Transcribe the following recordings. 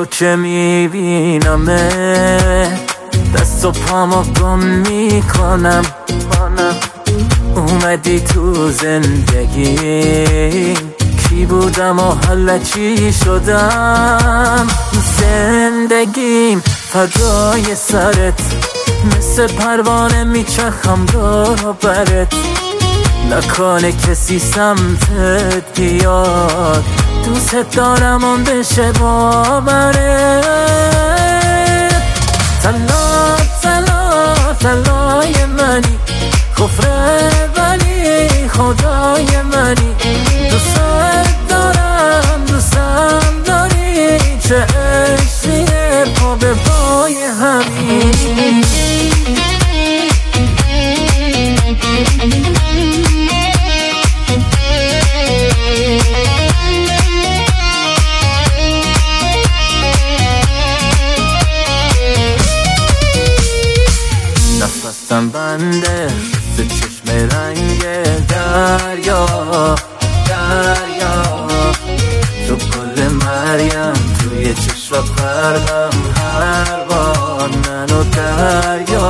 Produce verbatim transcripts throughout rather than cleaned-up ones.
تو که میبینمه دست و پامو گم میکنم. اومدی تو زندگی کی بودم و حالا چی شدم. زندگیم فدای سرت مثل پروانه میچرخم دور و برت. نکنه کسی سمتت بیاد دوست دارم اون بشه باورت. طلا طلا طلای منی کفره ولی خدای منی. دوست دارم دوستم داری چه عشقیه پا به پای همین. نفسم بنده سه چشم رنگ دریا دریا. تو گل مریم توی چشم غرقم هر بار منو دریا.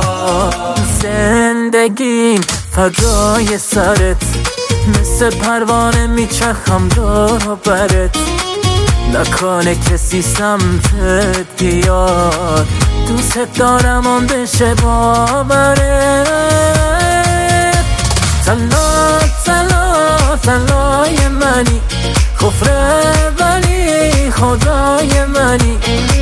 زندگیم فدای سرت مثل پروانه میچرخم دور و برت. نکنه کسی سمتت بیاد دوست دارم اون بشه باورت. طلا طلا طلای منی کفره ولی خدای منی.